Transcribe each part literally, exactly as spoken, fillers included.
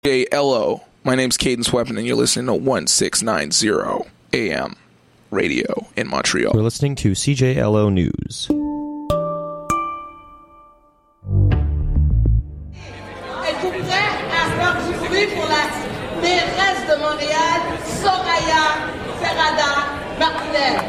J L O. My name's Cadence Weapon, and you're listening to one six nine zero A M radio in Montreal. We're listening to C J L O News. Pour la mairesse de Montréal, Soraya Ferrada-Martinez.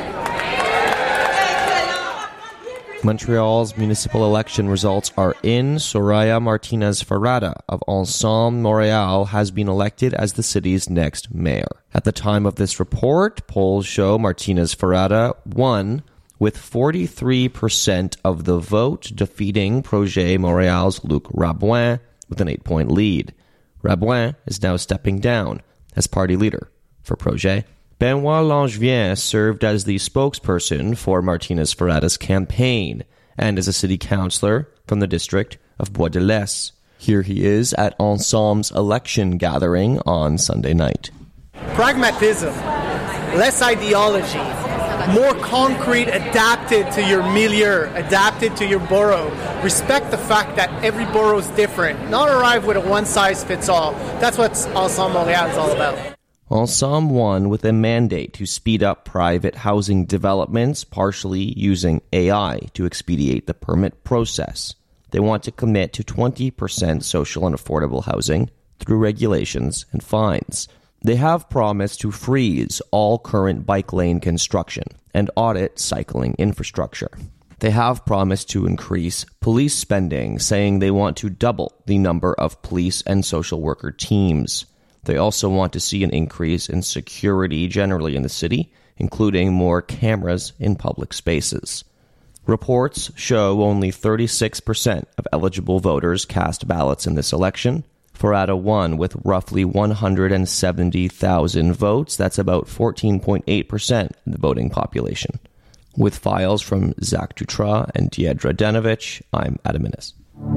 Montreal's municipal election results are in. Soraya Martinez Ferrada of Ensemble Montréal has been elected as the city's next mayor. At the time of this report, polls show Martinez Ferrada won with forty-three percent of the vote, defeating Projet Montréal's Luc Rabouin with an eight-point lead. Rabouin is now stepping down as party leader for Projet. Benoit Langevin served as the spokesperson for Martinez Ferrada's campaign and is a city councillor from the district of Bois de l'Est. Here he is at Ensemble's election gathering on Sunday night. Pragmatism, less ideology, more concrete, adapted to your milieu, adapted to your borough. Respect the fact that every borough is different. Not arrive with a one-size-fits-all. That's what Ensemble Montréal is all about. Ensemble won with a mandate to speed up private housing developments, partially using A I to expedite the permit process. They want to commit to twenty percent social and affordable housing through regulations and fines. They have promised to freeze all current bike lane construction and audit cycling infrastructure. They have promised to increase police spending, saying they want to double the number of police and social worker teams. They also want to see an increase in security generally in the city, including more cameras in public spaces. Reports show only thirty-six percent of eligible voters cast ballots in this election. Ferrada won with roughly one hundred seventy thousand votes. That's about fourteen point eight percent of the voting population. With files from Zach Dutra and Diedra Denovich, I'm Adam Innes.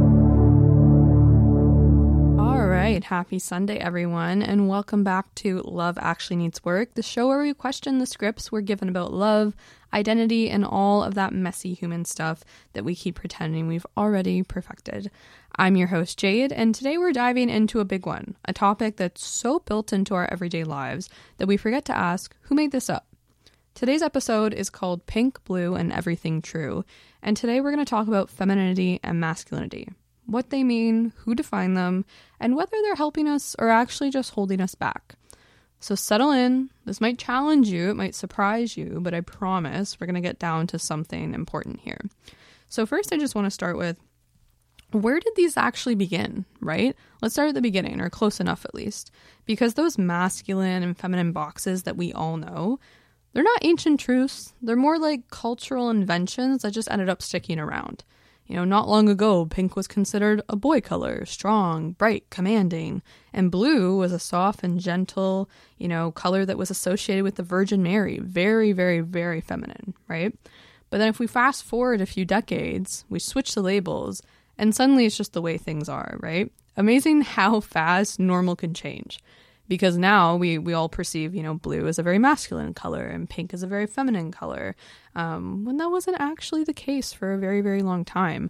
All right, happy Sunday, everyone, and welcome back to Love Actually Needs Work, the show where we question the scripts we're given about love, identity, and all of that messy human stuff that we keep pretending we've already perfected. I'm your host, Jade, and today we're diving into a big one, a topic that's so built into our everyday lives that we forget to ask, who made this up? Today's episode is called Pink, Blue, and Everything True, and today we're going to talk about femininity and masculinity, what they mean, who defined them, and whether they're helping us or actually just holding us back. So settle in. This might challenge you, it might surprise you, but I promise we're going to get down to something important here. So first, I just want to start with, where did these actually begin, right? Let's start at the beginning, or close enough at least, because those masculine and feminine boxes that we all know, they're not ancient truths. They're more like cultural inventions that just ended up sticking around. You know, not long ago, pink was considered a boy color, strong, bright, commanding, and blue was a soft and gentle, you know, color that was associated with the Virgin Mary. Very, very, very feminine, right? But then if we fast forward a few decades, we switch the labels, and suddenly it's just the way things are, right? Amazing how fast normal can change. Because now we, we all perceive, you know, blue as a very masculine color and pink as a very feminine color, um, when that wasn't actually the case for a very, very long time.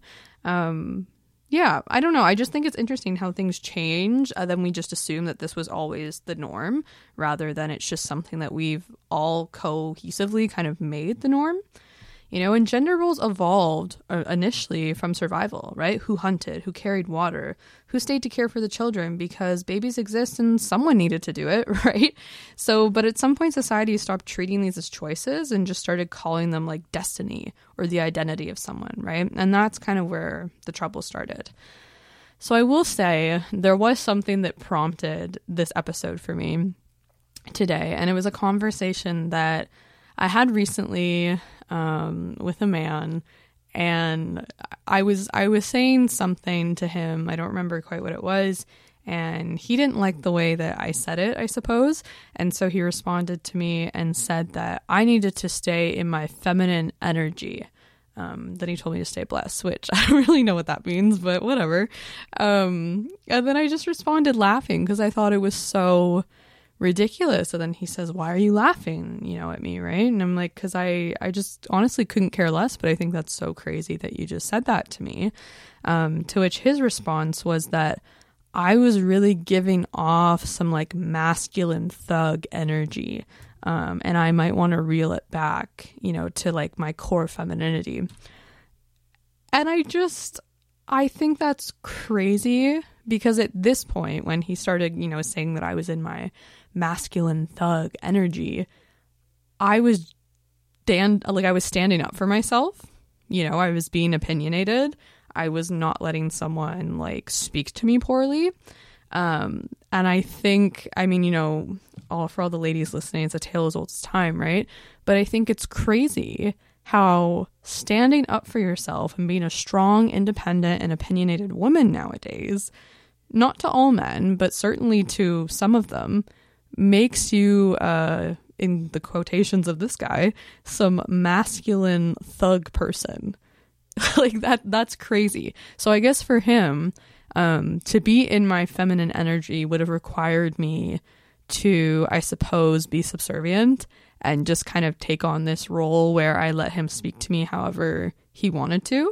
Um, yeah, I don't know. I just think it's interesting how things change. Uh, then we just assume that this was always the norm, rather than it's just something that we've all cohesively kind of made the norm. You know, and gender roles evolved uh, initially from survival, right? Who hunted, who carried water, who stayed to care for the children because babies exist and someone needed to do it, right? So, but at some point society stopped treating these as choices and just started calling them like destiny or the identity of someone, right? And that's kind of where the trouble started. So I will say there was something that prompted this episode for me today, and it was a conversation that I had recently um, with a man, and I was I was saying something to him. I don't remember quite what it was, and he didn't like the way that I said it, I suppose. And so he responded to me and said that I needed to stay in my feminine energy. Um, then he told me to stay blessed, which I don't really know what that means, but whatever. Um, and then I just responded laughing because I thought it was so ridiculous. And then he says, why are you laughing, you know, at me, right? And I'm like, because I, I just honestly couldn't care less, but I think that's so crazy that you just said that to me. Um, to which his response was that I was really giving off some like masculine thug energy. Um, and I might want to reel it back, you know, to like my core femininity. And I just, I think that's crazy because at this point, when he started, you know, saying that I was in my masculine thug energy, I was stand like I was standing up for myself. You know, I was being opinionated. I was not letting someone like speak to me poorly. Um, and I think, I mean, you know, all for all the ladies listening, it's a tale as old as time, right? But I think it's crazy how standing up for yourself and being a strong, independent, and opinionated woman nowadays, not to all men, but certainly to some of them, makes you, uh, in the quotations of this guy, some masculine thug person. Like that, that's crazy. So I guess for him, um, to be in my feminine energy would have required me to, I suppose, be subservient and just kind of take on this role where I let him speak to me however he wanted to.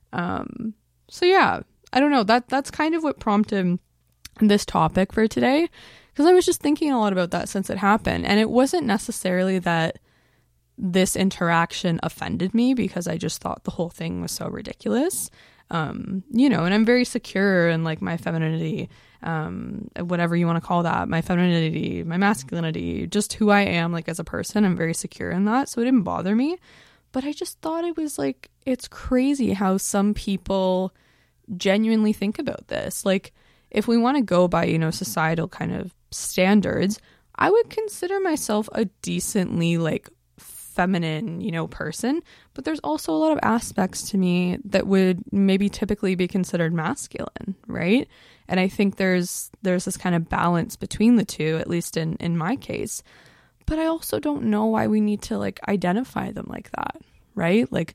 Um, so yeah, I don't know. That that's kind of what prompted this topic for today, because I was just thinking a lot about that since it happened. And it wasn't necessarily that this interaction offended me, because I just thought the whole thing was so ridiculous. Um, you know, and I'm very secure in like my femininity, um, whatever you want to call that, my femininity, my masculinity, just who I am like as a person. I'm very secure in that. So it didn't bother me, but I just thought it was like, it's crazy how some people genuinely think about this. Like if we want to go by, you know, societal kind of standards, I would consider myself a decently like feminine, you know, person, but there's also a lot of aspects to me that would maybe typically be considered masculine, right? And I think there's there's this kind of balance between the two, at least in in my case. But I also don't know why we need to like identify them like that, right? Like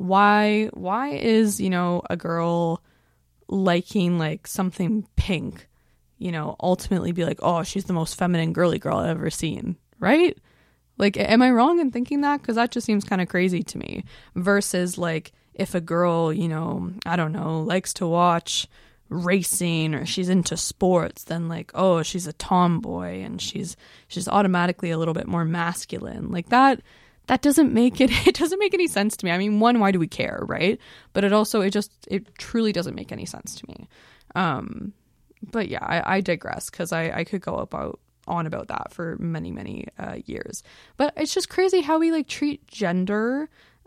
why why is, you know, a girl liking like something pink, you know, ultimately be like, oh, she's the most feminine girly girl I've ever seen, right? Like, am I wrong in thinking that? Because that just seems kind of crazy to me. Versus, like, if a girl, you know, I don't know, likes to watch racing or she's into sports, then, like, oh, she's a tomboy and she's she's automatically a little bit more masculine. Like, that that doesn't make it, it doesn't make any sense to me. I mean, one, why do we care, right? But it also, it just, it truly doesn't make any sense to me. Um, but yeah, I, I digress, because I, I could go about on about that for many many uh, years. But it's just crazy how we like treat gender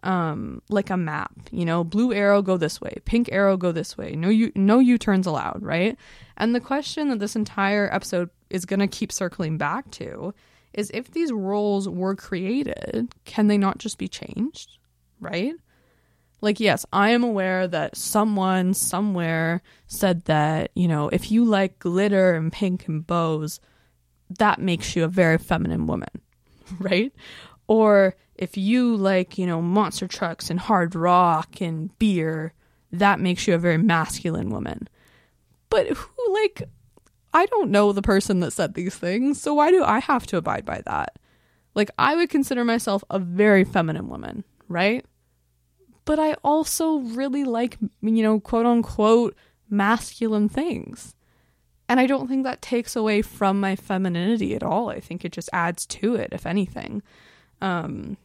um like a map, you know, blue arrow go this way, pink arrow go this way, no you no U-turns allowed, right? And the question that this entire episode is going to keep circling back to is, if these roles were created, can they not just be changed, right? Like, yes, I am aware that someone somewhere said that, you know, if you like glitter and pink and bows, that makes you a very feminine woman, right? Or if you like, you know, monster trucks and hard rock and beer, that makes you a very masculine woman. But who, like, I don't know the person that said these things, so why do I have to abide by that? Like, I would consider myself a very feminine woman, right? But I also really like, you know, quote unquote, masculine things. And I don't think that takes away from my femininity at all. I think it just adds to it, if anything. Um,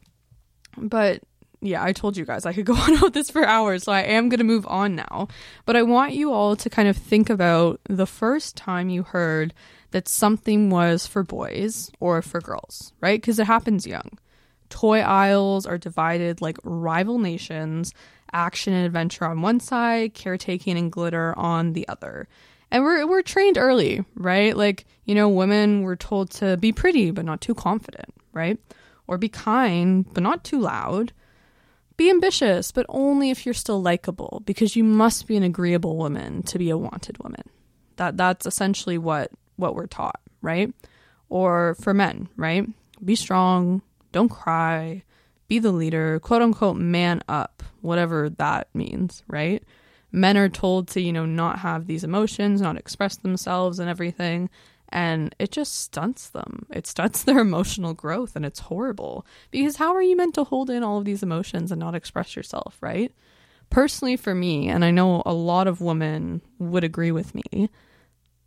but yeah, I told you guys I could go on about this for hours, so I am going to move on now. But I want you all to kind of think about the first time you heard that something was for boys or for girls, right? Because it happens young. Toy aisles are divided like rival nations, action and adventure on one side, caretaking and glitter on the other. And we're we're trained early, right? Like, you know, women were told to be pretty, but not too confident, right? Or be kind, but not too loud. Be ambitious, but only if you're still likable, because you must be an agreeable woman to be a wanted woman. That that's essentially what, what we're taught, right? Or for men, right? Be strong, don't cry, be the leader, quote unquote, man up, whatever that means, right? Men are told to, you know, not have these emotions, not express themselves and everything. And it just stunts them. It stunts their emotional growth, and it's horrible. Because how are you meant to hold in all of these emotions and not express yourself, right? Personally, for me, and I know a lot of women would agree with me,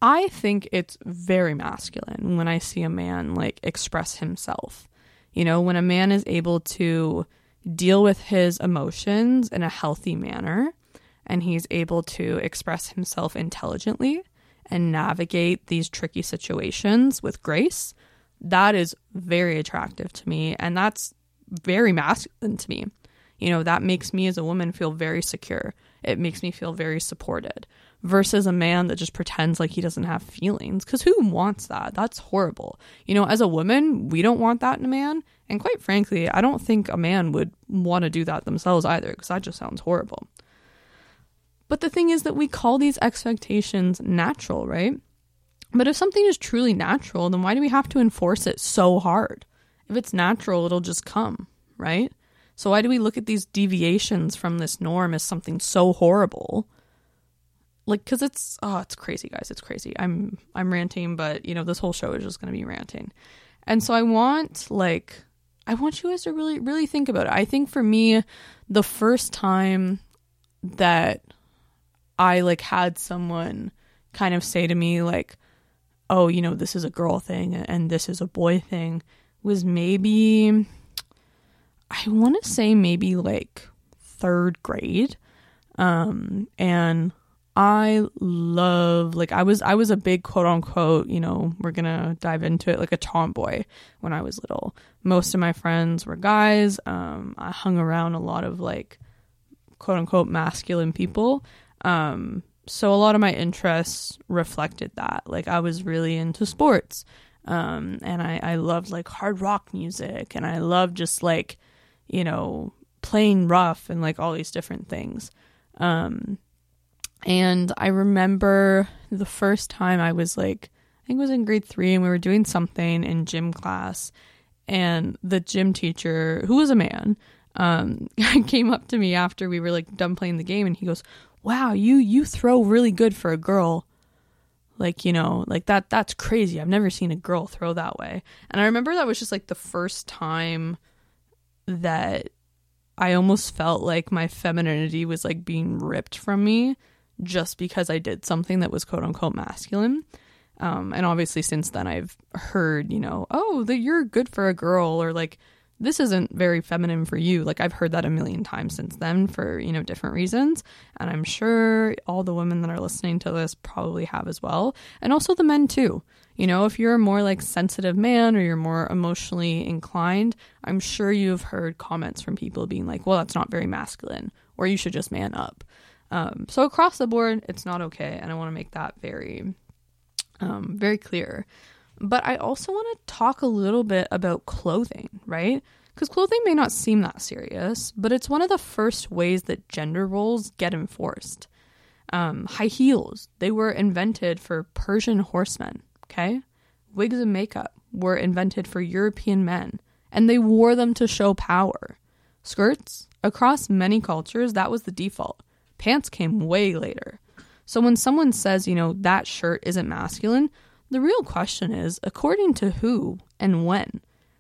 I think it's very masculine when I see a man like express himself. You know, when a man is able to deal with his emotions in a healthy manner and he's able to express himself intelligently and navigate these tricky situations with grace, that is very attractive to me. And that's very masculine to me. You know, that makes me as a woman feel very secure. It makes me feel very supported versus a man that just pretends like he doesn't have feelings. Because who wants that? That's horrible. You know, as a woman, we don't want that in a man. And quite frankly, I don't think a man would want to do that themselves either, because that just sounds horrible. But the thing is that we call these expectations natural, right? But if something is truly natural, then why do we have to enforce it so hard? If it's natural, it'll just come, right? So why do we look at these deviations from this norm as something so horrible? Like, because it's, oh, it's crazy, guys. It's crazy. I'm, I'm ranting, but, you know, this whole show is just going to be ranting. And so I want, like, I want you guys to really, really think about it. I think for me, the first time that I, like, had someone kind of say to me, like, oh, you know, this is a girl thing and this is a boy thing was maybe, I want to say maybe like third grade. Um, and I love, like, I was, I was a big quote unquote, you know, we're going to dive into it, like a tomboy when I was little. Most of my friends were guys. Um, I hung around a lot of like quote unquote masculine people. Um, so a lot of my interests reflected that. Like, I was really into sports. Um, and I, I loved like hard rock music, and I loved just like, you know, playing rough and like all these different things. Um, and I remember the first time I was like, I think it was in grade three, and we were doing something in gym class, and the gym teacher, who was a man, um, came up to me after we were like done playing the game, and he goes, wow, you, you throw really good for a girl. Like, you know, like that, that's crazy. I've never seen a girl throw that way. And I remember that was just like the first time that I almost felt like my femininity was like being ripped from me just because I did something that was quote unquote masculine. Um, and obviously since then I've heard, you know, oh, that you're good for a girl, or like, this isn't very feminine for you. Like, I've heard that a million times since then for, you know, different reasons. And I'm sure all the women that are listening to this probably have as well. And also the men too. You know, if you're a more like sensitive man or you're more emotionally inclined, I'm sure you've heard comments from people being like, well, that's not very masculine, or you should just man up. Um, so across the board, it's not okay. And I want to make that very, um, very clear. But I also want to talk a little bit about clothing, right? Because clothing may not seem that serious, but it's one of the first ways that gender roles get enforced. Um, high heels, they were invented for Persian horsemen, okay? Wigs and makeup were invented for European men, and they wore them to show power. Skirts, across many cultures, that was the default. Pants came way later. So when someone says, you know, that shirt isn't masculine, the real question is, according to who and when?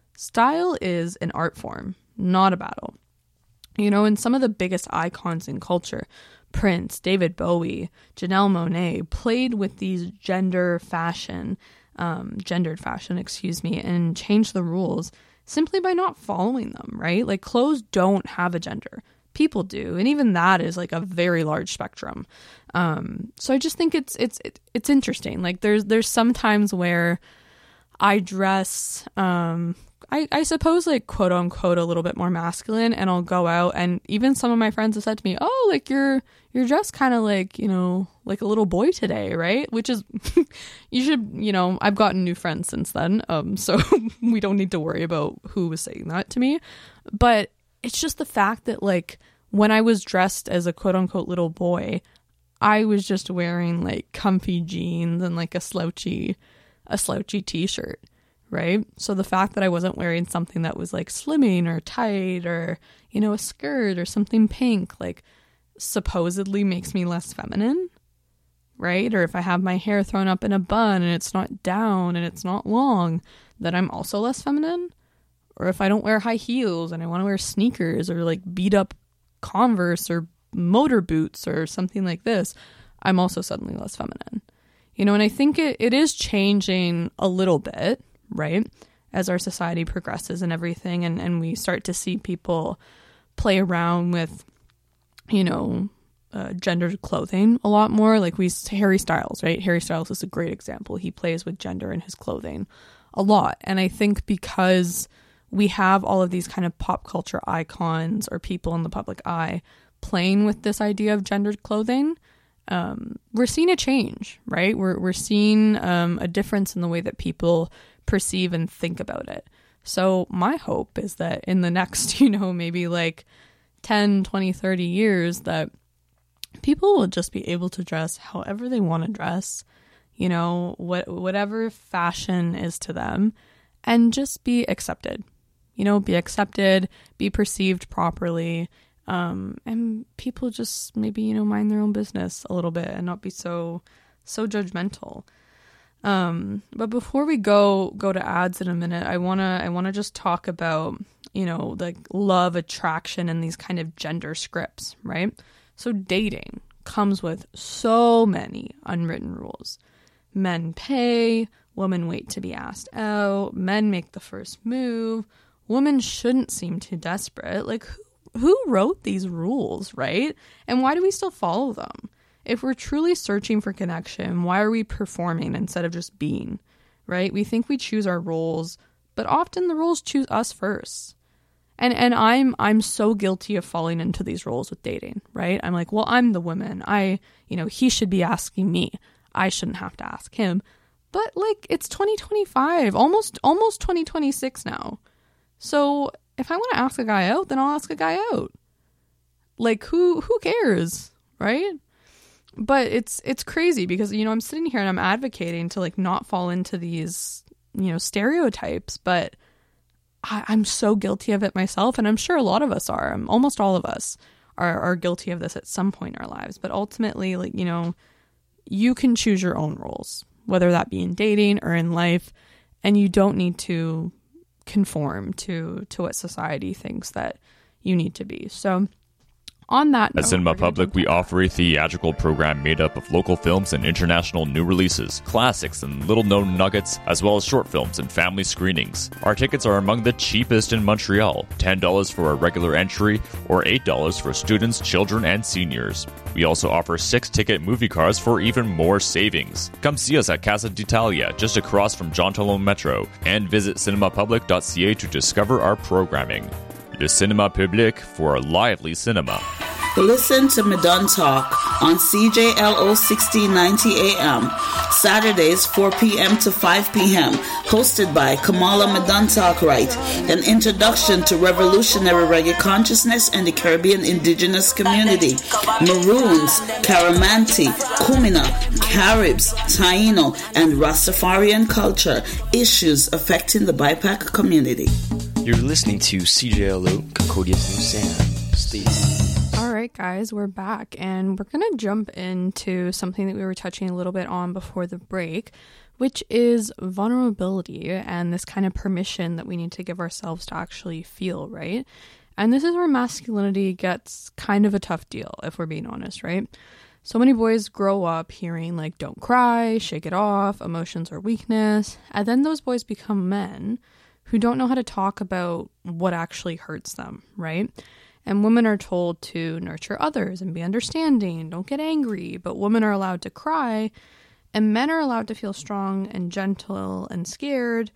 Style is an art form, not a battle. You know, and some of the biggest icons in culture, Prince, David Bowie, Janelle Monáe, played with these gender fashion, um, gendered fashion, excuse me, and changed the rules simply by not following them, right? Like, clothes don't have a gender. People do, and even that is like a very large spectrum. Um, so I just think it's it's it's interesting. Like, there's there's some times where I dress, um, I I suppose like quote unquote a little bit more masculine, and I'll go out, and even some of my friends have said to me, "Oh, like you're you're dressed kind of like, you know, like a little boy today, right?" Which is, you should, you know, I've gotten new friends since then, um, so we don't need to worry about who was saying that to me, but it's just the fact that, like, when I was dressed as a quote-unquote little boy, I was just wearing, like, comfy jeans and, like, a slouchy, a slouchy t-shirt, right? So the fact that I wasn't wearing something that was, like, slimming or tight or, you know, a skirt or something pink, like, supposedly makes me less feminine, right? Or if I have my hair thrown up in a bun and it's not down and it's not long, then I'm also less feminine. Or if I don't wear high heels and I want to wear sneakers or like beat up Converse or motor boots or something like this, I'm also suddenly less feminine. You know, and I think it, it is changing a little bit, right? As our society progresses and everything, and, and we start to see people play around with, you know, uh, gendered clothing a lot more. Like we, Harry Styles, right? Harry Styles is a great example. He plays with gender in his clothing a lot. And I think because we have all of these kind of pop culture icons or people in the public eye playing with this idea of gendered clothing, um, we're seeing a change, right? We're, we're seeing um, a difference in the way that people perceive and think about it. So my hope is that in the next, you know, maybe like ten, twenty, thirty years, that people will just be able to dress however they want to dress, you know, what whatever fashion is to them, and just be accepted, you know, be accepted, be perceived properly, um, and people just maybe, you know, mind their own business a little bit and not be so, so judgmental. Um, but before we go, go to ads in a minute, I want to, I want to just talk about, you know, like love, attraction, and these kind of gender scripts, right? So dating comes with so many unwritten rules. Men pay, women wait to be asked out, men make the first move, women shouldn't seem too desperate. Like who, who wrote these rules, right? And why do we still follow them? If we're truly searching for connection, why are we performing instead of just being, right? We think we choose our roles, but often the roles choose us first. And and I'm I'm so guilty of falling into these roles with dating, right? I'm like, well, I'm the woman. I, you know, he should be asking me. I shouldn't have to ask him. But like, it's twenty twenty-five, almost almost twenty twenty-six now. So if I want to ask a guy out, then I'll ask a guy out. Like, who who cares, right? But it's it's crazy because, you know, I'm sitting here and I'm advocating to like not fall into these, you know, stereotypes, but I, I'm so guilty of it myself, and I'm sure a lot of us are. Um, almost all of us are, are guilty of this at some point in our lives. But ultimately, like, you know, you can choose your own roles, whether that be in dating or in life, and you don't need to conform to to what society thinks that you need to be. So on that note, at Cinema Public, we offer a theatrical program made up of local films and international new releases, classics and little-known nuggets, as well as short films and family screenings. Our tickets are among the cheapest in Montreal, ten dollars for a regular entry or eight dollars for students, children, and seniors. We also offer six-ticket movie cards for even more savings. Come see us at Casa d'Italia, just across from Jean Talon Metro, and visit cinema public dot c a to discover our programming. Le Cinéma Public for a lively cinema. Listen to Madon Talk on C J L O sixteen ninety A M, Saturdays four p.m. to five p.m., hosted by Kamala Madon Talkwright, an introduction to revolutionary reggae consciousness and the Caribbean indigenous community, Maroons, Caramanti, Kumina, Caribs, Taino, and Rastafarian culture, issues affecting the B I P A C community. You're listening to C J L O, Cocodia's New Sound. Stay tuned. All right, guys, we're back, and we're going to jump into something that we were touching a little bit on before the break, which is vulnerability and this kind of permission that we need to give ourselves to actually feel, right? And this is where masculinity gets kind of a tough deal, if we're being honest, right? So many boys grow up hearing, like, don't cry, shake it off, emotions are weakness, and then those boys become men who don't know how to talk about what actually hurts them, right? And women are told to nurture others and be understanding, don't get angry, but women are allowed to cry, and men are allowed to feel strong and gentle and scared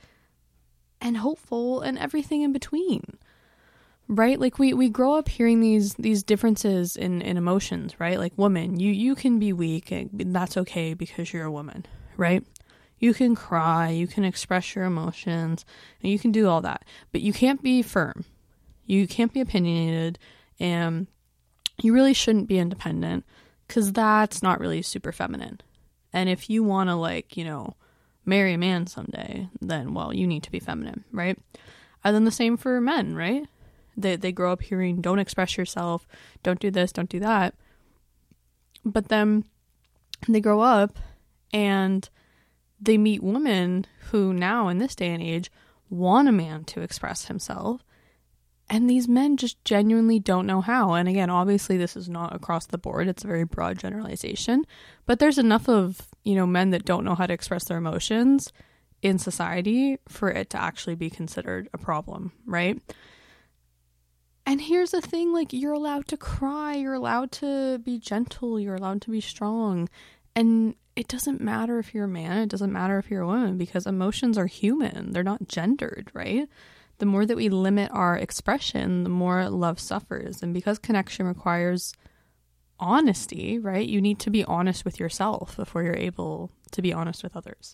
and hopeful and everything in between, right? Like we, we grow up hearing these these differences in, in emotions, right? Like, woman, you, you can be weak, and that's okay because you're a woman, right? You can cry, you can express your emotions, and you can do all that. But you can't be firm. You can't be opinionated, and you really shouldn't be independent, because that's not really super feminine. And if you want to, like, you know, marry a man someday, then, well, you need to be feminine, right? And then the same for men, right? They, they grow up hearing, don't express yourself, don't do this, don't do that. But then they grow up and they meet women who now in this day and age want a man to express himself, And these men just genuinely don't know how. And again, obviously this is not across the board. It's a very broad generalization. But there's enough of, you know, men that don't know how to express their emotions in society for it to actually be considered a problem, right? And here's the thing, like, you're allowed to cry, you're allowed to be gentle, you're allowed to be strong. And it doesn't matter if you're a man, it doesn't matter if you're a woman, because emotions are human. They're not gendered, right? The more that we limit our expression, the more love suffers. And because connection requires honesty, right? You need to be honest with yourself before you're able to be honest with others.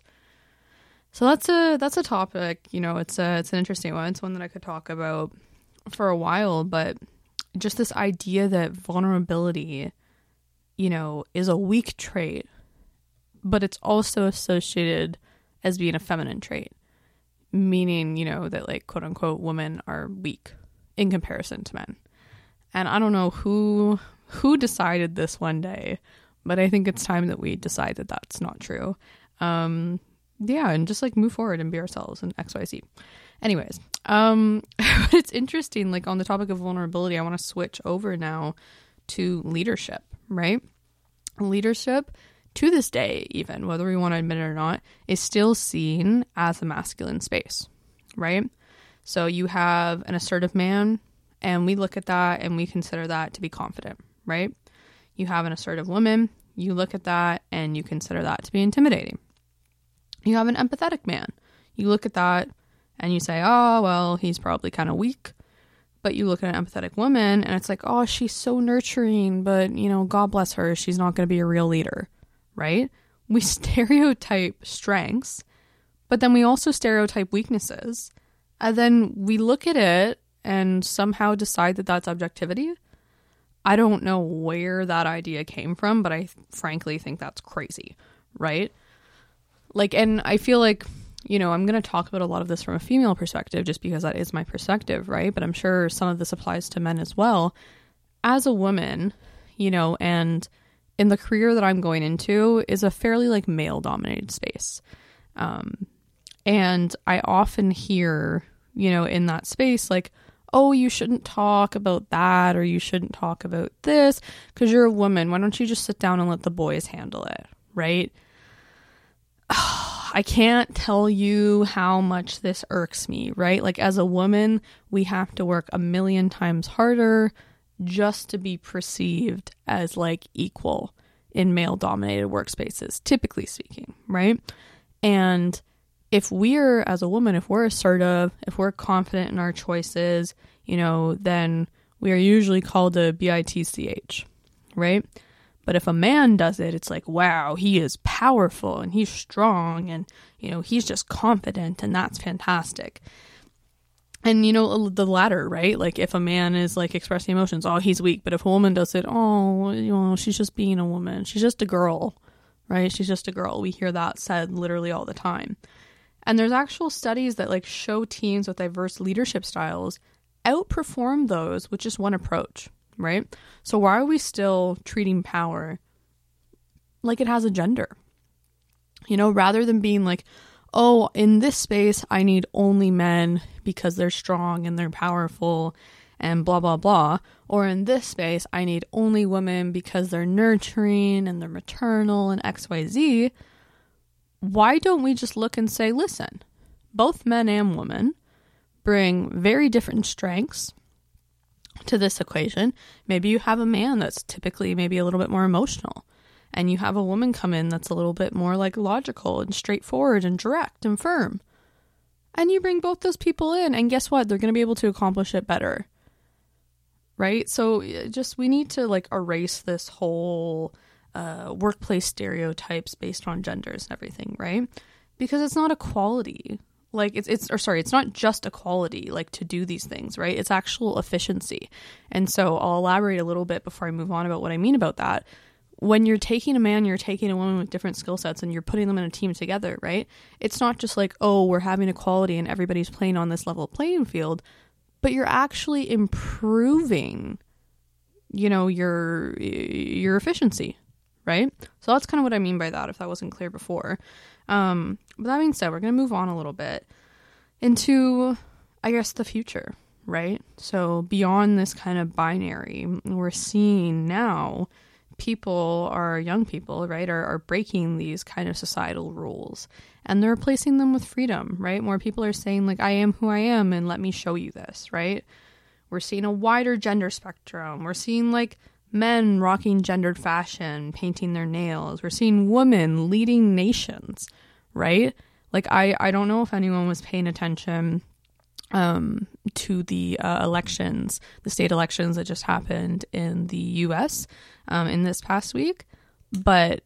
So that's a that's a topic, you know, it's a it's an interesting one. It's one that I could talk about for a while, but just this idea that vulnerability, you know, is a weak trait, but it's also associated as being a feminine trait. Meaning, you know, that like quote unquote women are weak in comparison to men. And I don't know who who decided this one day, but I think it's time that we decide that that's not true. Um, yeah, and just like move forward and be ourselves and X Y Z. Anyways, um, but it's interesting, like on the topic of vulnerability, I want to switch over now to leadership, right? Leadership, to this day, even whether we want to admit it or not, is still seen as a masculine space, right? So you have an assertive man, and we look at that and we consider that to be confident, right? You have an assertive woman, you look at that and you consider that to be intimidating. You have an empathetic man, you look at that and you say, oh, well, he's probably kind of weak. But you look at an empathetic woman and it's like, oh, she's so nurturing, but, you know, God bless her, she's not going to be a real leader. Right? We stereotype strengths, but then we also stereotype weaknesses. And then we look at it and somehow decide that that's objectivity. I don't know where that idea came from, but I frankly think that's crazy, right? Like, and I feel like, you know, I'm going to talk about a lot of this from a female perspective just because that is my perspective, right? But I'm sure some of this applies to men as well. As a woman, you know, and in the career that I'm going into is a fairly like male dominated space. Um, and I often hear, you know, in that space, like, oh, you shouldn't talk about that, or you shouldn't talk about this because you're a woman. Why don't you just sit down and let the boys handle it? Right? I can't tell you how much this irks me, right? Like as a woman, we have to work a million times harder just to be perceived as like equal in male dominated workspaces, typically speaking, right? And if we're, as a woman, if we're assertive, if we're confident in our choices, you know, then we are usually called a B I T C H, right? But if a man does it, it's like, wow, he is powerful and he's strong and, you know, he's just confident and that's fantastic. And, you know, the latter, right? Like if a man is like expressing emotions, oh, he's weak. But if a woman does it, oh, you know, she's just being a woman. She's just a girl, right? She's just a girl. We hear that said literally all the time. And there's actual studies that like show teams with diverse leadership styles outperform those with just one approach, right? So why are we still treating power like it has a gender? You know, rather than being like, oh, in this space, I need only men because they're strong and they're powerful and blah, blah, blah. Or in this space, I need only women because they're nurturing and they're maternal and X Y Z. Why don't we just look and say, listen, both men and women bring very different strengths to this equation. Maybe you have a man that's typically maybe a little bit more emotional. And you have a woman come in that's a little bit more like logical and straightforward and direct and firm. And you bring both those people in and guess what? They're going to be able to accomplish it better. Right? So just we need to like erase this whole uh, workplace stereotypes based on genders and everything, right? Because it's not equality. Like it's, it's, or sorry, it's not just equality, like to do these things, right? It's actual efficiency. And so I'll elaborate a little bit before I move on about what I mean about that. When you're taking a man, you're taking a woman with different skill sets and you're putting them in a team together, right? It's not just like, oh, we're having equality and everybody's playing on this level playing field, but you're actually improving, you know, your, your efficiency, right? So that's kind of what I mean by that, if that wasn't clear before. Um, but that being said, we're going to move on a little bit into, I guess, the future, right? So beyond this kind of binary, we're seeing now people are young people, right, are, are breaking these kind of societal rules, and they're replacing them with freedom, right? More people are saying, like, I am who I am, and let me show you this, right? We're seeing a wider gender spectrum. We're seeing, like, men rocking gendered fashion, painting their nails. We're seeing women leading nations, right? Like, I, I don't know if anyone was paying attention um, to the uh, elections, the state elections that just happened in the U S um, in this past week. But,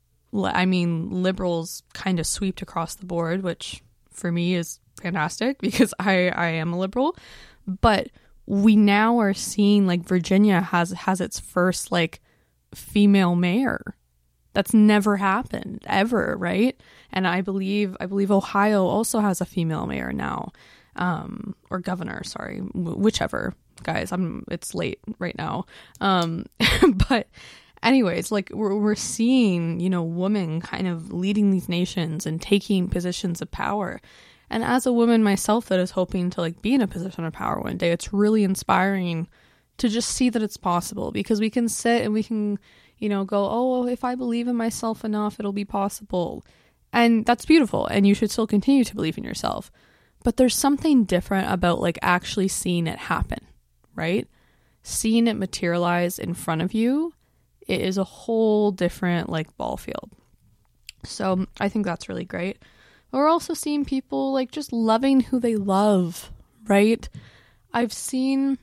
I mean, liberals kind of sweeped across the board, which for me is fantastic because I, I am a liberal. But we now are seeing, like, Virginia has has its first, like, female mayor. That's never happened ever, right? And I believe I believe Ohio also has a female mayor now, um, or governor. Sorry, whichever. Guys, I'm. It's late right now. Um, but anyways, like we're we're seeing, you know, women kind of leading these nations and taking positions of power. And as a woman myself that is hoping to, like, be in a position of power one day, it's really inspiring to just see that it's possible, because we can sit and we can, you know, go, oh, if I believe in myself enough, it'll be possible. And that's beautiful. And you should still continue to believe in yourself. But there's something different about, like, actually seeing it happen, right? Seeing it materialize in front of you, it is a whole different, like, ball field. So I think that's really great. We're also seeing people, like, just loving who they love, right? I've seen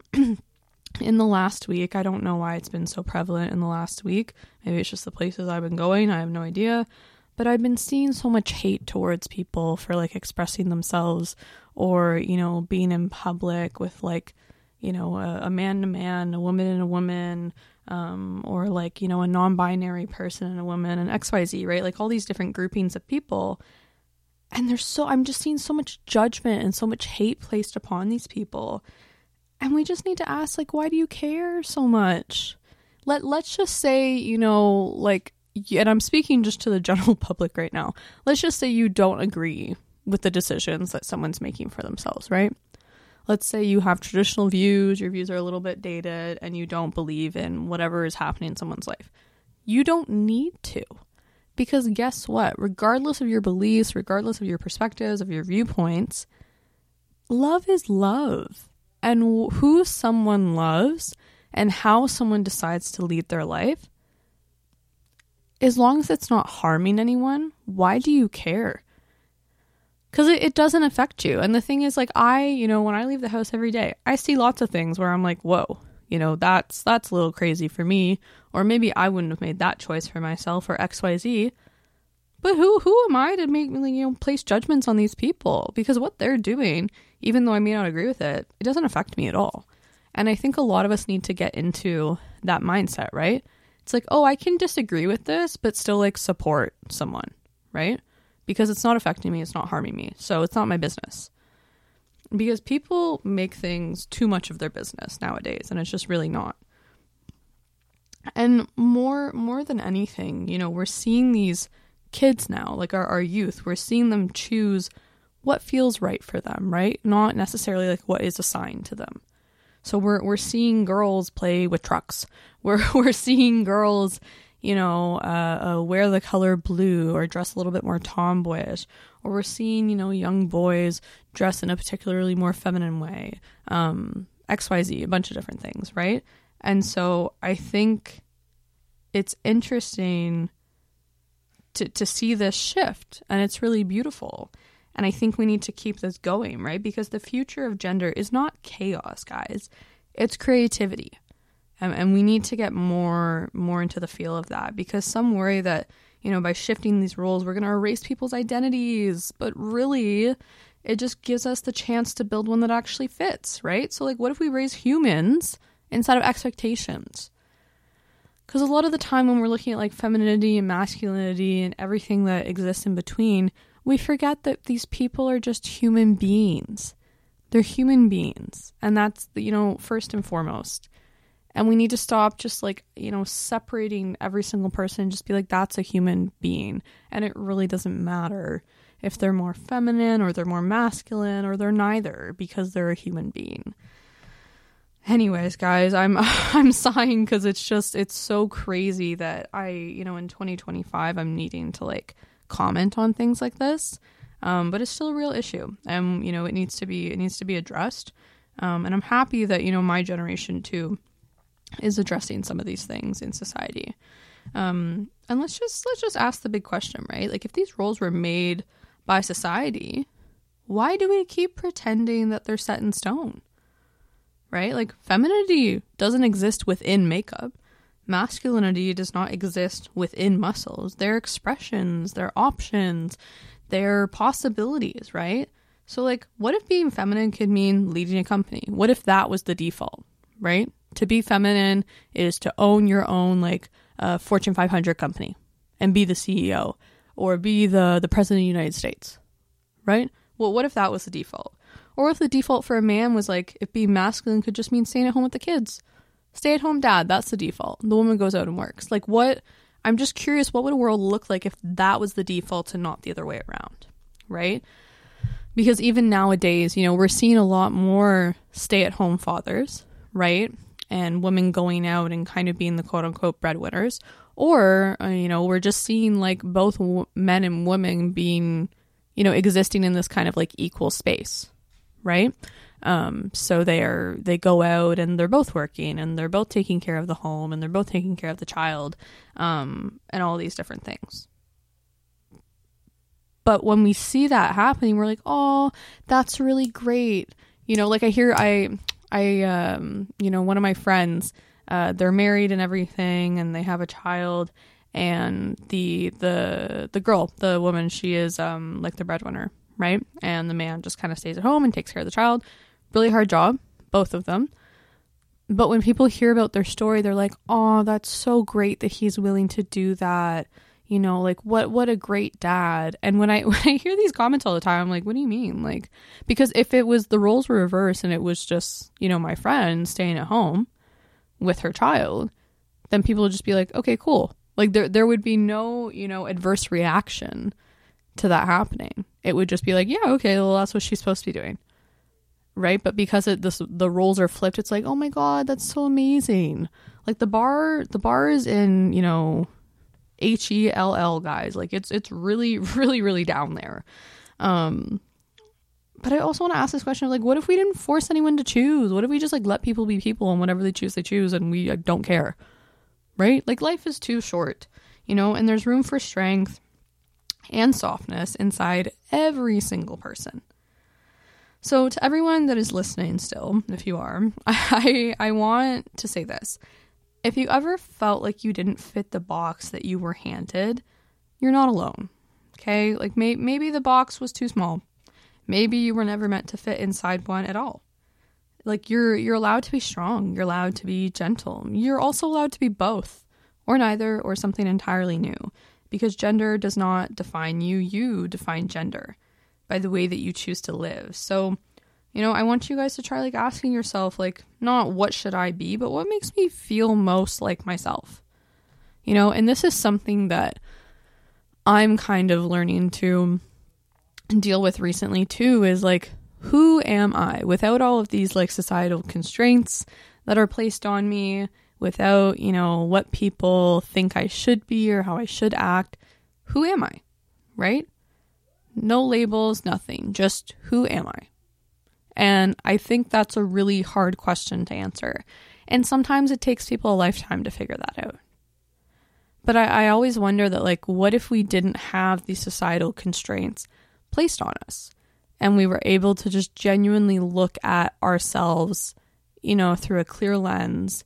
in the last week, I don't know why it's been so prevalent in the last week. Maybe it's just the places I've been going. I have no idea. But I've been seeing so much hate towards people for, like, expressing themselves or, you know, being in public with, like, you know, a, a man to man, a woman and a woman, um, or, like, you know, a non-binary person and a woman and X Y Z, right? Like, all these different groupings of people. And there's so, I'm just seeing so much judgment and so much hate placed upon these people. And we just need to ask, like, why do you care so much? Let, let's just say, you know, like, and I'm speaking just to the general public right now. Let's just say you don't agree with the decisions that someone's making for themselves, right? Let's say you have traditional views, your views are a little bit dated, and you don't believe in whatever is happening in someone's life. You don't need to. Because guess what? Regardless of your beliefs, regardless of your perspectives, of your viewpoints, love is love. And who someone loves and how someone decides to lead their life, as long as it's not harming anyone, why do you care? Because it, it doesn't affect you. And the thing is, like, I, you know, when I leave the house every day, I see lots of things where I'm like, whoa, you know, that's that's a little crazy for me. Or maybe I wouldn't have made that choice for myself or X Y Z. But who who am I to make, you know, place judgments on these people? Because what they're doing, even though I may not agree with it, it doesn't affect me at all. And I think a lot of us need to get into that mindset, right? It's like, oh, I can disagree with this, but still, like, support someone, right? Because it's not affecting me, it's not harming me, so it's not my business. Because people make things too much of their business nowadays, and it's just really not. And more more than anything, you know, we're seeing these kids now, like our, our youth, we're seeing them choose what feels right for them, right? Not necessarily like what is assigned to them. So we're we're seeing girls play with trucks. We're we're seeing girls, you know, uh, uh, wear the color blue or dress a little bit more tomboyish. Or we're seeing, you know, young boys dress in a particularly more feminine way. Um, X Y Z, a bunch of different things, right? And so I think it's interesting to to see this shift, and it's really beautiful. And I think we need to keep this going, right? Because the future of gender is not chaos, guys. It's creativity. And, and we need to get more more into the feel of that, because some worry that, you know, by shifting these roles, we're going to erase people's identities. But really, it just gives us the chance to build one that actually fits, right? So, like, what if we raise humans instead of expectations? Because a lot of the time when we're looking at, like, femininity and masculinity and everything that exists in between, we forget that these people are just human beings. They're human beings. And that's, you know, first and foremost. And we need to stop just, like, you know, separating every single person and just be like, that's a human being. And it really doesn't matter if they're more feminine or they're more masculine or they're neither, because they're a human being. Anyways, guys, I'm I'm sighing because it's just it's so crazy that I, you know, in twenty twenty-five I'm needing to like comment on things like this, um, but it's still a real issue, and you know it needs to be it needs to be addressed, um, and I'm happy that you know my generation too is addressing some of these things in society, um, and let's just let's just ask the big question, right? Like, if these roles were made by society, why do we keep pretending that they're set in stone? Right? Like, femininity doesn't exist within makeup. Masculinity does not exist within muscles. They're expressions, they're options, they're possibilities, right? So, like, what if being feminine could mean leading a company? What if that was the default, right? To be feminine is to own your own, like, uh, Fortune five hundred company and be the C E O or be the, the president of the United States, right? Well, what if that was the default? Or if the default for a man was like, if being masculine could just mean staying at home with the kids. Stay at home dad, that's the default. The woman goes out and works. Like, what, I'm just curious, what would a world look like if that was the default and not the other way around, right? Because even nowadays, you know, we're seeing a lot more stay at home fathers, right? And women going out and kind of being the quote unquote breadwinners. Or, uh, you know, we're just seeing like both w- men and women being, you know, existing in this kind of like equal space. Right? Um, so they are, they go out and they're both working and they're both taking care of the home and they're both taking care of the child, um, and all these different things. But when we see that happening, we're like, oh, that's really great. You know, like I hear, I, I, um, you know, one of my friends, uh, they're married and everything and they have a child, and the, the, the girl, the woman, she is, um, like the breadwinner. Right? And the man just kind of stays at home and takes care of the child. Really hard job, both of them. But when people hear about their story, they're like, oh, that's so great that he's willing to do that. You know, like, what what a great dad. And when I when I hear these comments all the time, I'm like, what do you mean? Like, because if it was the roles were reversed and it was just, you know, my friend staying at home with her child, then people would just be like, okay, cool. Like, there there would be no, you know, adverse reaction to that happening. It would just be like, yeah, okay, well, that's what she's supposed to be doing, right? But because it, this, the roles are flipped, it's like, oh my god, that's so amazing. Like, the bar the bar is in, you know, H E L L, guys. Like, it's it's really really really down there. Um but I also want to ask this question of, like, what if we didn't force anyone to choose? What if we just like let people be people and whatever they choose they choose and we uh, don't care, right? Like, life is too short, you know, and there's room for strength and softness inside every single person. So to everyone that is listening still, if you are, I I want to say this. If you ever felt like you didn't fit the box that you were handed, you're not alone. Okay? Like, may, maybe the box was too small. Maybe you were never meant to fit inside one at all. Like, you're you're allowed to be strong. You're allowed to be gentle. You're also allowed to be both, or neither, or something entirely new. Because gender does not define you, you define gender by the way that you choose to live. So, you know, I want you guys to try like asking yourself, like, not what should I be, but what makes me feel most like myself? You know, and this is something that I'm kind of learning to deal with recently too, is like, who am I without all of these like societal constraints that are placed on me? Without, you know, what people think I should be or how I should act. Who am I? Right? No labels, nothing. Just who am I? And I think that's a really hard question to answer. And sometimes it takes people a lifetime to figure that out. But I, I always wonder that, like, what if we didn't have these societal constraints placed on us and we were able to just genuinely look at ourselves, you know, through a clear lens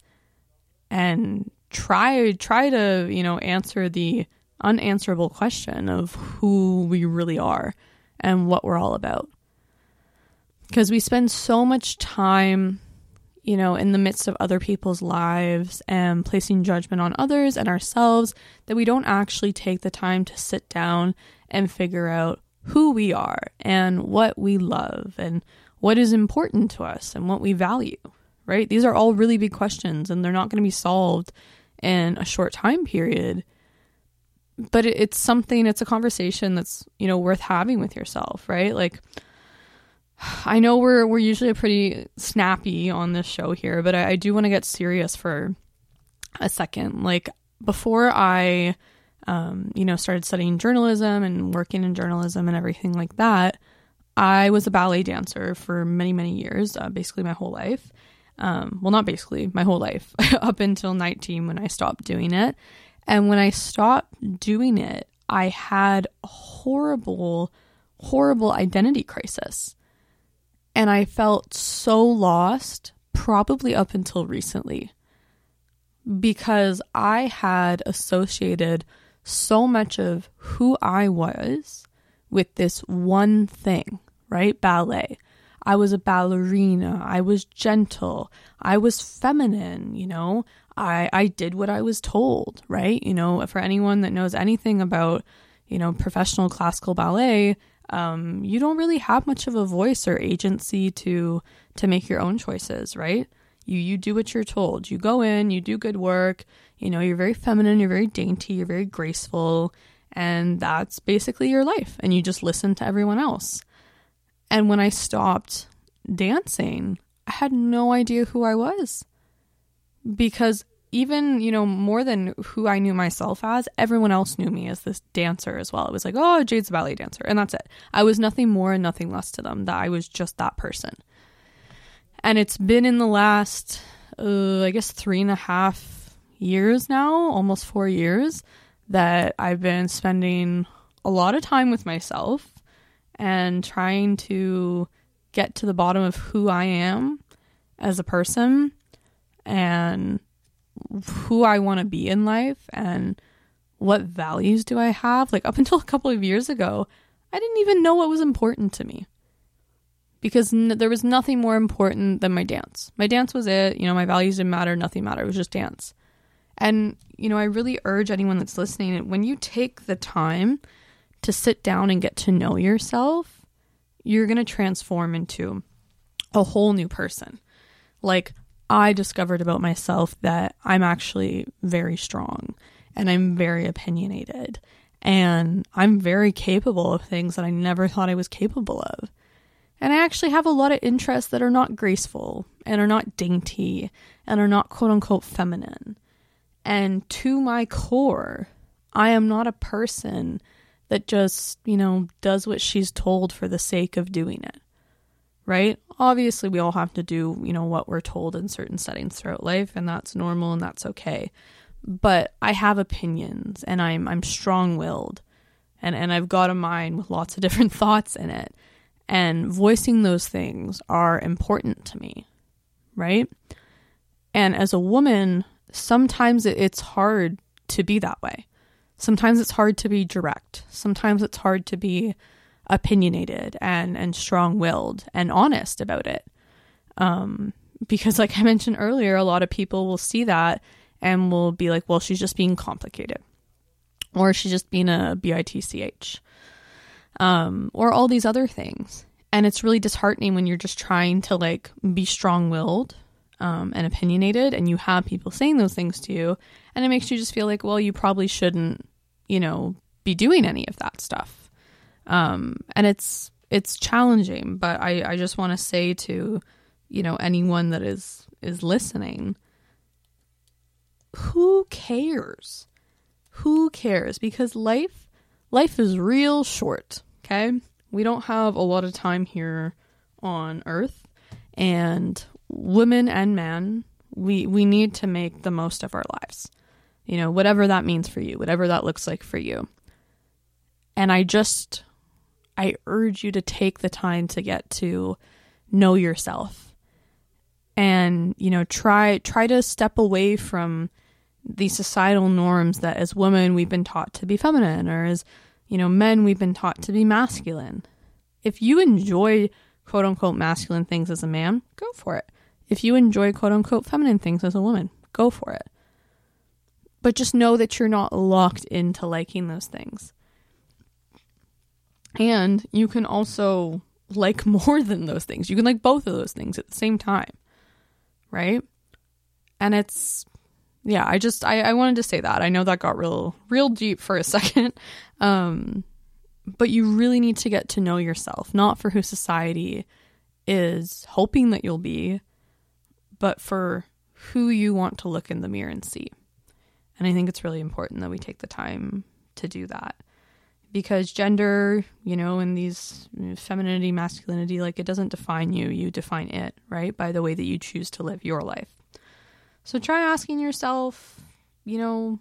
and try try to, you know, answer the unanswerable question of who we really are and what we're all about. Because we spend so much time, you know, in the midst of other people's lives and placing judgment on others and ourselves that we don't actually take the time to sit down and figure out who we are and what we love and what is important to us and what we value. Right? These are all really big questions and they're not going to be solved in a short time period. But it, it's something, it's a conversation that's, you know, worth having with yourself, right? Like, I know we're we're usually pretty snappy on this show here, but I, I do want to get serious for a second. Like, before I, um, you know, started studying journalism and working in journalism and everything like that, I was a ballet dancer for many, many years, uh, basically my whole life. Um, well, not basically, my whole life, up until nineteen when I stopped doing it. And when I stopped doing it, I had a horrible, horrible identity crisis. And I felt so lost, probably up until recently, because I had associated so much of who I was with this one thing, right? Ballet. I was a ballerina. I was gentle. I was feminine, you know. I, I did what I was told, right? You know, for anyone that knows anything about, you know, professional classical ballet, um, you don't really have much of a voice or agency to to make your own choices, right? You you do what you're told. You go in, you do good work, you know, you're very feminine, you're very dainty, you're very graceful, and that's basically your life. And you just listen to everyone else. And when I stopped dancing, I had no idea who I was. Because even, you know, more than who I knew myself as, everyone else knew me as this dancer as well. It was like, oh, Jade's a ballet dancer. And that's it. I was nothing more and nothing less to them. That I was just that person. And it's been in the last, uh, I guess, three and a half years now, almost four years, that I've been spending a lot of time with myself and trying to get to the bottom of who I am as a person and who I want to be in life and what values do I have. Like, up until a couple of years ago, I didn't even know what was important to me because n- there was nothing more important than my dance. My dance was it. You know, my values didn't matter. Nothing mattered. It was just dance. And, you know, I really urge anyone that's listening, when you take the time to sit down and get to know yourself, you're going to transform into a whole new person. Like, I discovered about myself that I'm actually very strong and I'm very opinionated and I'm very capable of things that I never thought I was capable of. And I actually have a lot of interests that are not graceful and are not dainty and are not quote unquote feminine. And to my core, I am not a person that just, you know, does what she's told for the sake of doing it. Right? Obviously, we all have to do, you know, what we're told in certain settings throughout life, and that's normal and that's okay. But I have opinions, and I'm I'm strong-willed, and, and I've got a mind with lots of different thoughts in it, and voicing those things are important to me, right? And as a woman, sometimes it's hard to be that way. Sometimes it's hard to be direct. Sometimes it's hard to be opinionated and, and strong-willed and honest about it. Um, because like I mentioned earlier, a lot of people will see that and will be like, well, she's just being complicated. Or she's just being a B I T C H. Um, or all these other things. And it's really disheartening when you're just trying to like be strong-willed um, and opinionated and you have people saying those things to you. And it makes you just feel like, well, you probably shouldn't, you know, be doing any of that stuff. Um, and it's, it's challenging, but I, I just want to say to, you know, anyone that is, is listening, who cares? Who cares? Because life, life is real short. Okay. We don't have a lot of time here on Earth, and women and men, we, we need to make the most of our lives, you know, whatever that means for you, whatever that looks like for you. And I just, I urge you to take the time to get to know yourself and, you know, try, try to step away from the societal norms that as women we've been taught to be feminine, or as, you know, men we've been taught to be masculine. If you enjoy quote unquote masculine things as a man, go for it. If you enjoy quote unquote feminine things as a woman, go for it. But just know that you're not locked into liking those things. And you can also like more than those things. You can like both of those things at the same time. Right? And it's, yeah, I just, I, I wanted to say that. I know that got real, real deep for a second. Um, but you really need to get to know yourself, not for who society is hoping that you'll be, but for who you want to look in the mirror and see. And I think it's really important that we take the time to do that. Because gender, you know, and these femininity, masculinity, like, it doesn't define you. You define it, right? By the way that you choose to live your life. So try asking yourself, you know,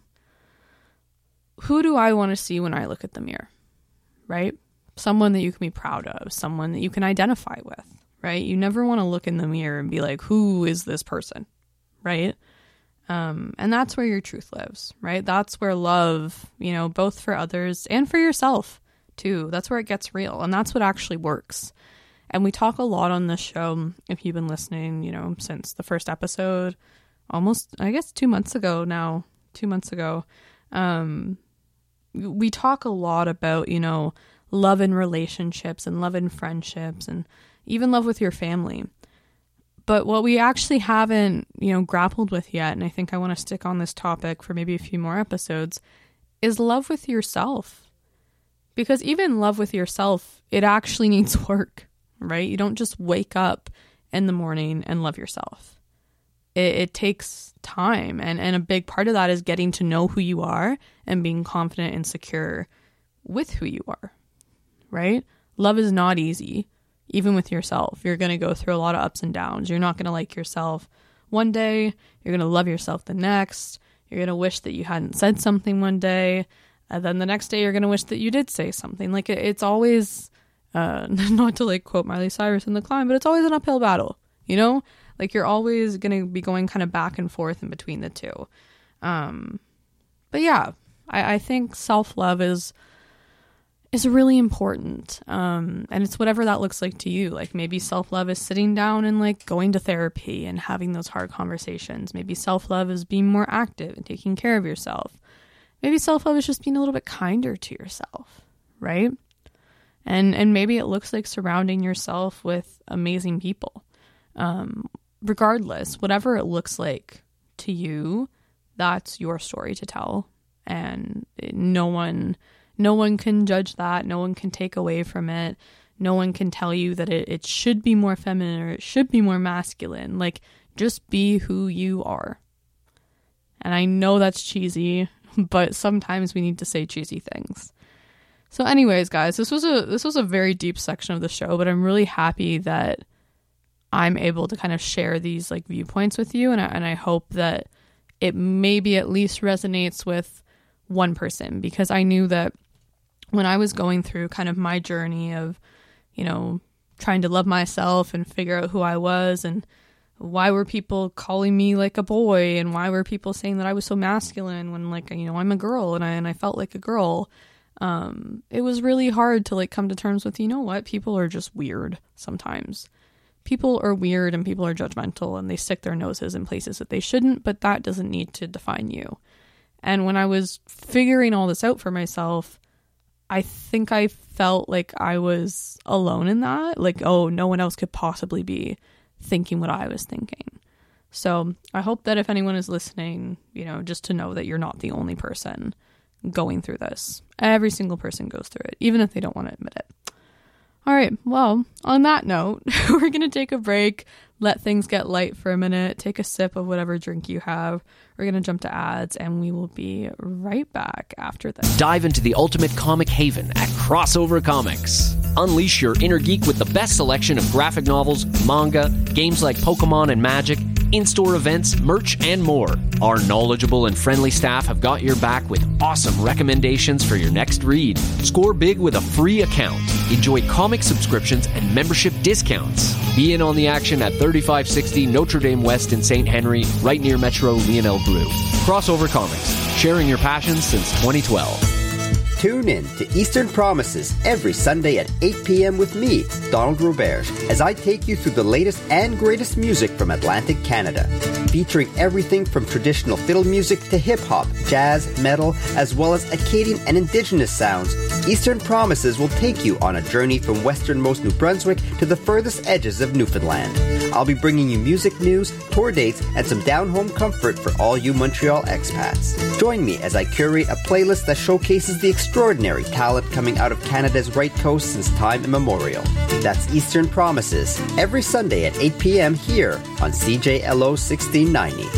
who do I want to see when I look at the mirror, right? Someone that you can be proud of, someone that you can identify with, right? You never want to look in the mirror and be like, who is this person, right? Um, and that's where your truth lives, right? That's where love, you know, both for others and for yourself too. That's where it gets real. And that's what actually works. And we talk a lot on this show, if you've been listening, you know, since the first episode, almost, I guess, two months ago now, two months ago. Um, we talk a lot about, you know, love in relationships and love in friendships and even love with your family. But what we actually haven't, you know, grappled with yet, and I think I want to stick on this topic for maybe a few more episodes, is love with yourself. Because even love with yourself, it actually needs work, right? You don't just wake up in the morning and love yourself. It, it takes time. And, and a big part of that is getting to know who you are and being confident and secure with who you are, right? Love is not easy. Even with yourself, you're going to go through a lot of ups and downs. You're not going to like yourself one day. You're going to love yourself the next. You're going to wish that you hadn't said something one day. And then the next day, you're going to wish that you did say something. Like, it, it's always, uh, not to like quote Miley Cyrus in The Climb, but it's always an uphill battle, you know? Like, you're always going to be going kind of back and forth in between the two. Um, but yeah, I, I think self-love is... is really important. Um, and it's whatever that looks like to you. Like, maybe self-love is sitting down and like going to therapy and having those hard conversations. Maybe self-love is being more active and taking care of yourself. Maybe self-love is just being a little bit kinder to yourself, right? And and maybe it looks like surrounding yourself with amazing people. Um, regardless, whatever it looks like to you, that's your story to tell. And no one... No one can judge that. No one can take away from it. No one can tell you that it, it should be more feminine or it should be more masculine. Like, just be who you are. And I know that's cheesy, but sometimes we need to say cheesy things. So anyways, guys, this was a this was a very deep section of the show, but I'm really happy that I'm able to kind of share these like viewpoints with you. And I, and I hope that it maybe at least resonates with one person, because I knew that when I was going through kind of my journey of, you know, trying to love myself and figure out who I was and why were people calling me like a boy and why were people saying that I was so masculine when, like, you know, I'm a girl and I and I felt like a girl. Um, it was really hard to like come to terms with, you know what, people are just weird sometimes. People are weird and people are judgmental and they stick their noses in places that they shouldn't, but that doesn't need to define you. And when I was figuring all this out for myself, I think I felt like I was alone in that. Like, oh, no one else could possibly be thinking what I was thinking. So I hope that if anyone is listening, you know, just to know that you're not the only person going through this. Every single person goes through it, even if they don't want to admit it. All right. Well, on that note, we're going to take a break, let things get light for a minute, take a sip of whatever drink you have. We're going to jump to ads, and we will be right back after this. Dive into the ultimate comic haven at Crossover Comics. Unleash your inner geek with the best selection of graphic novels, manga, games like Pokemon and Magic, in-store events, merch, and more. Our knowledgeable and friendly staff have got your back with awesome recommendations for your next read. Score big with a free account. Enjoy comic subscriptions and membership discounts. Be in on the action at thirty-five sixty Notre Dame West in Saint Henry, right near Metro Lionel Brew. Crossover Comics, sharing your passion since twenty twelve. Tune in to Eastern Promises every Sunday at eight p.m. with me, Donald Robert, as I take you through the latest and greatest music from Atlantic Canada. featuring everything from traditional fiddle music to hip-hop, jazz, metal, as well as Acadian and Indigenous sounds. Eastern Promises will take you on a journey from westernmost New Brunswick to the furthest edges of Newfoundland. I'll be bringing you music news, tour dates, and some down-home comfort for all you Montreal expats. Join me as I curate a playlist that showcases the extraordinary talent coming out of Canada's right coast since time immemorial. That's Eastern Promises, every Sunday at eight p.m. here on C J L O sixteen ninety. C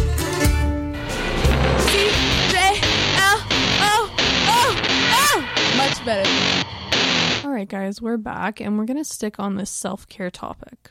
J L O O O Much better. All right, guys, we're back, and we're going to stick on this self-care topic.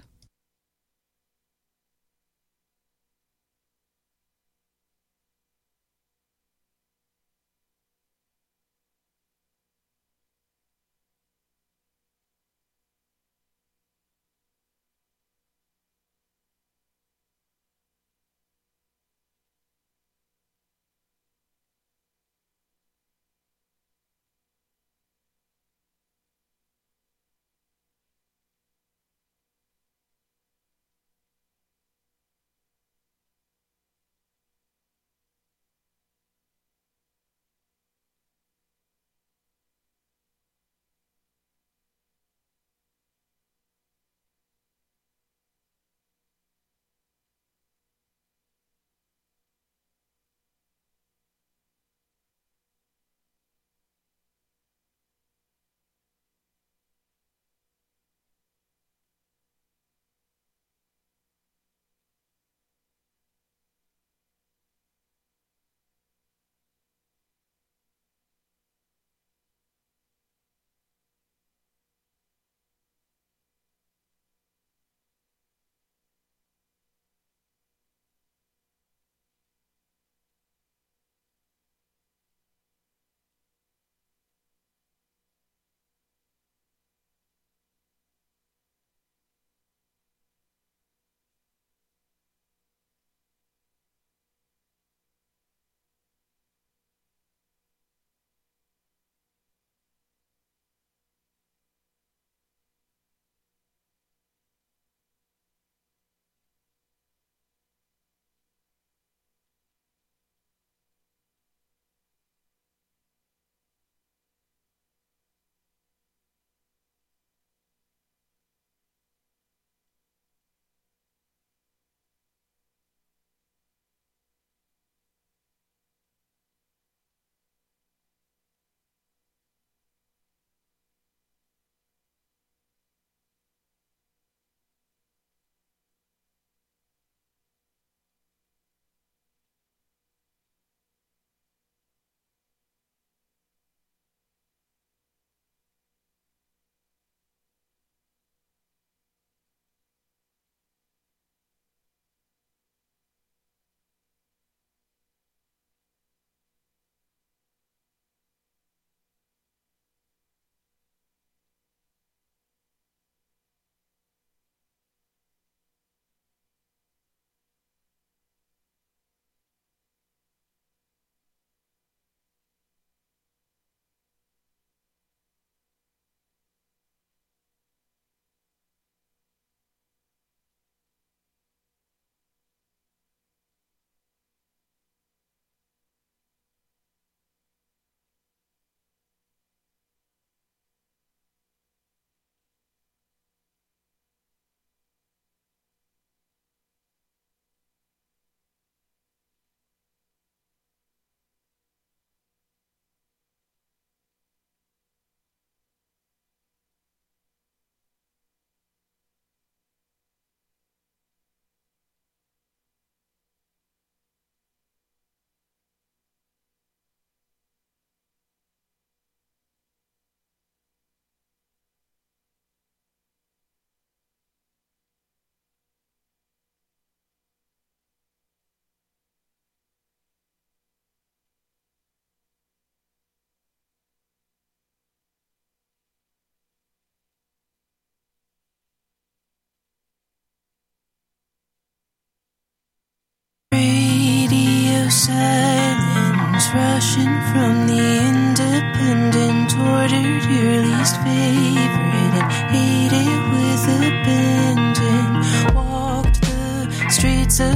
silence rushing from the independent, ordered your least favorite and ate it with abandon. Walked the streets of San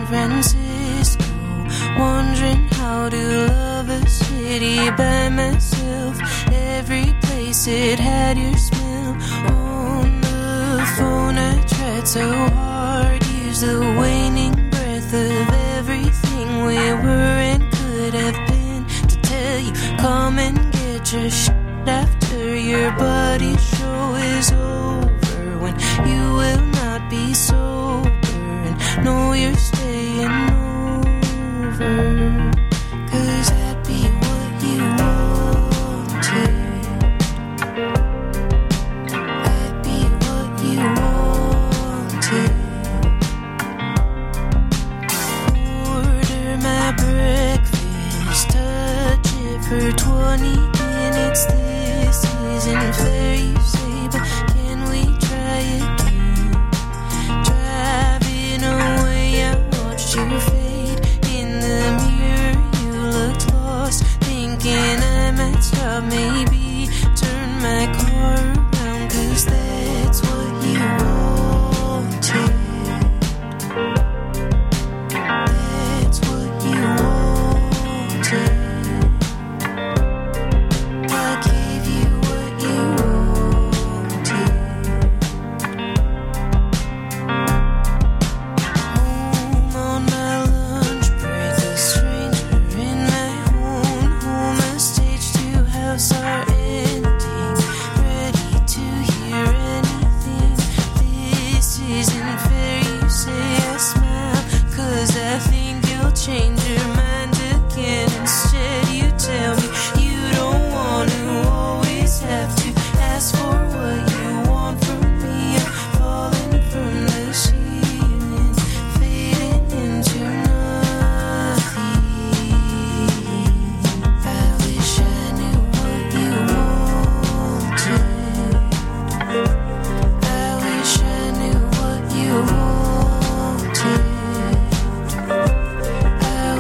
San Francisco, wondering how to love a city by myself. Every place it had your smell. On the phone I tried so hard, use the waning breath of everything we were and could have been, to tell you, come and get your shit after your body show is over, when you will not be sober and know you're staying over. Cause I'd be what you wanted, I'd be what you wanted. Order my breakfast, touch it for twenty minutes. This isn't fair, you say, but can we try again? Driving away, I watched you fade. In the mirror, you looked lost, thinking I might stop, maybe turn my car around, cause that's what you wanted. That's what you wanted. I gave you what you wanted. Home on my lunch break, a stranger in my own home. A stage two house are ending, ready to hear anything. This isn't fair, you say. I smile, cause I think you'll change your mind again. Instead you tell me you don't want to always have to ask for what you want from me. I'm falling from the ceiling, fading into nothing. I wish I knew what you wanted. I wish I knew what you wanted. I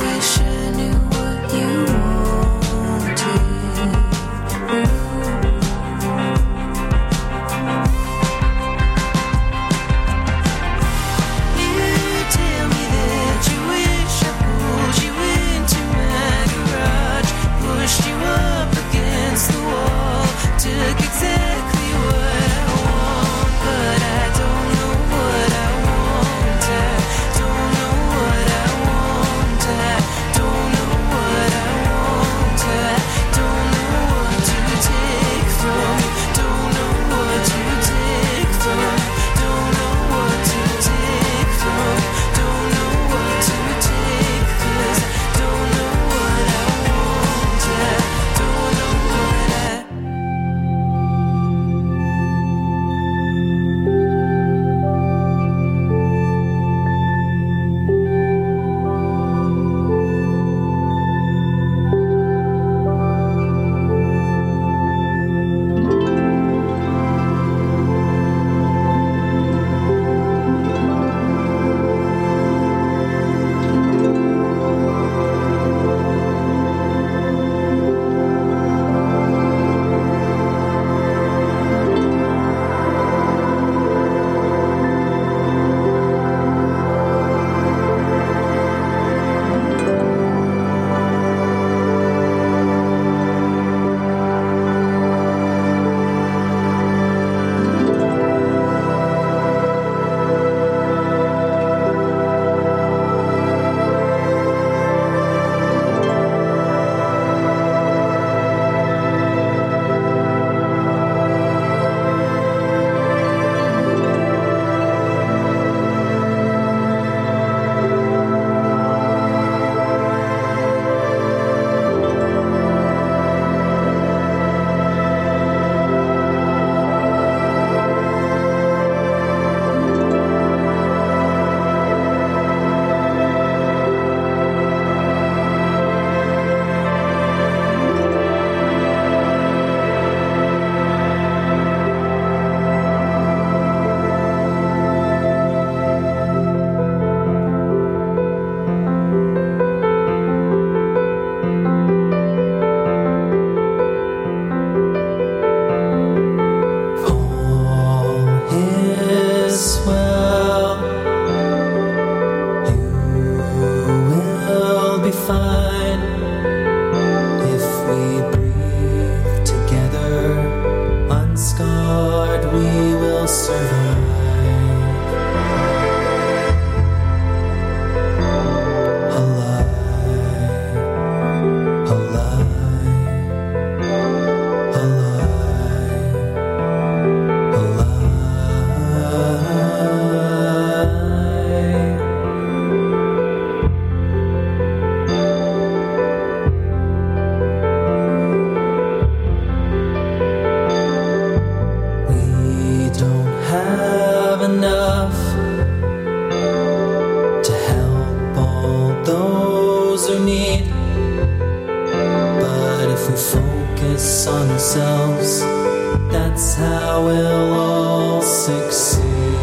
ourselves. That's how we'll all succeed.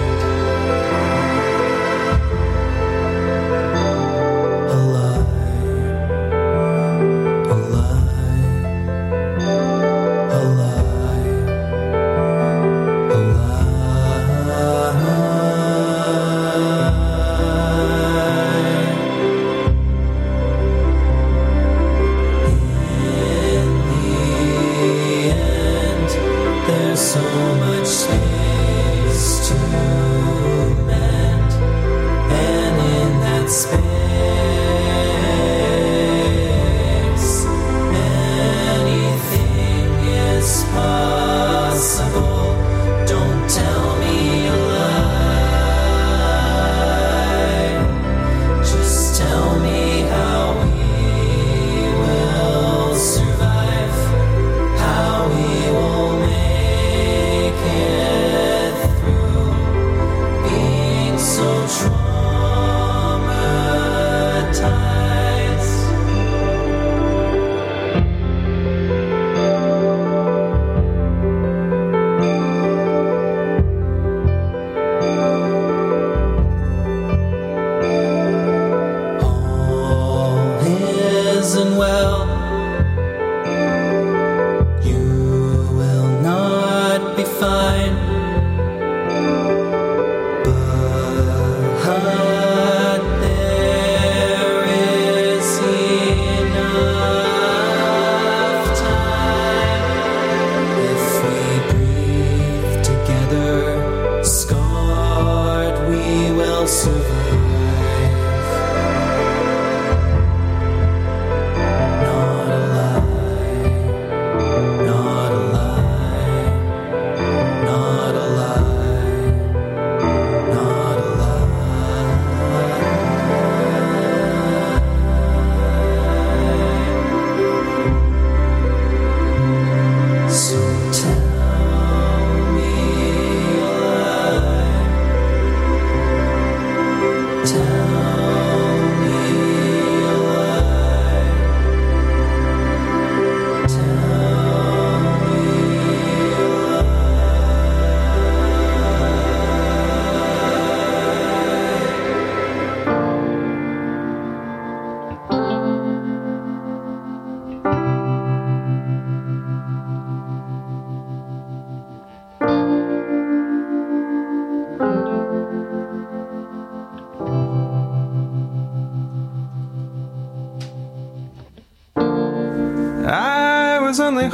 Only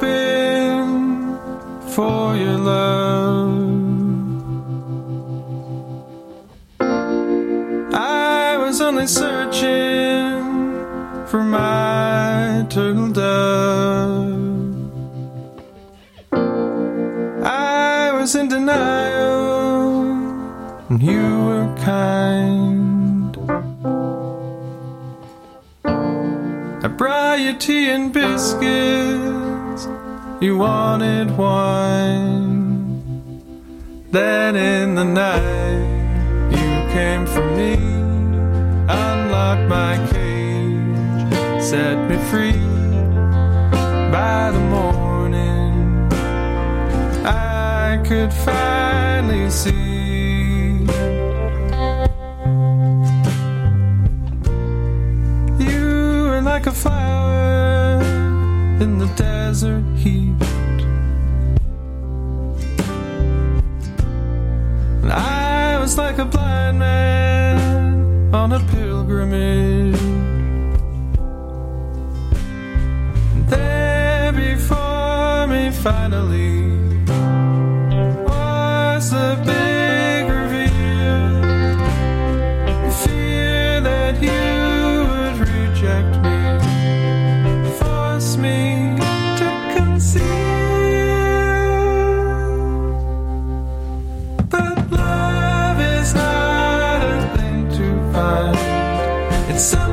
hoping for your love. I was only searching for my turtle dove. I was in denial and you were kind. I brought you tea and biscuits, you wanted wine. Then in the night you came for me, unlocked my cage, set me free. By the morning I could finally see like a flower in the desert heat. And I was like a blind man on a pilgrimage. And there before me finally was the big reveal. The fear that you would reject me, me to conceal. But love is not a thing to find, it's something